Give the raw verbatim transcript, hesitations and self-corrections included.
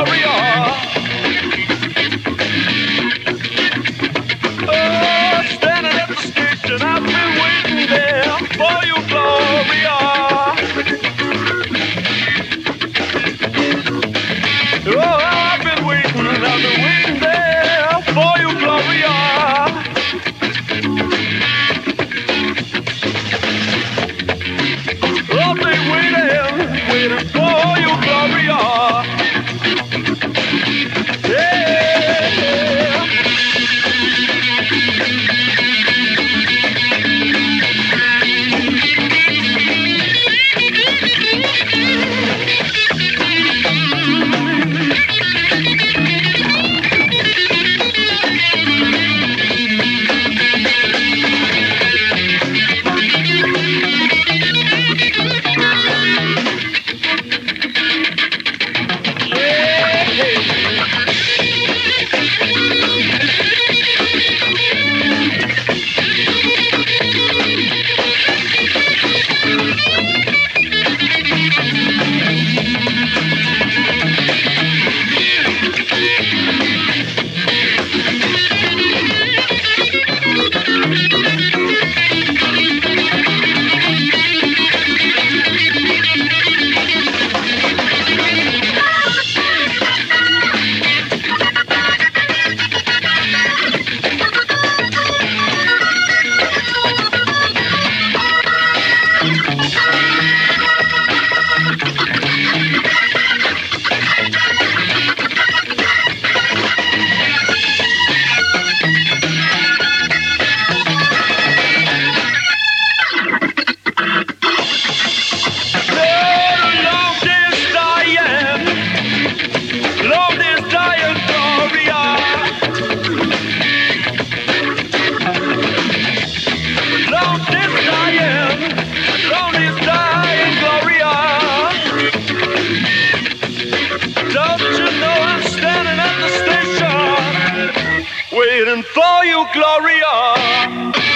Gloria. Oh, standing at the station, I've been waiting there for you, Gloria. Oh, I've been waiting, I've been waiting there for you, Gloria. I've been waiting, waiting for you, Gloria. Yeah. Waiting for you, Gloria.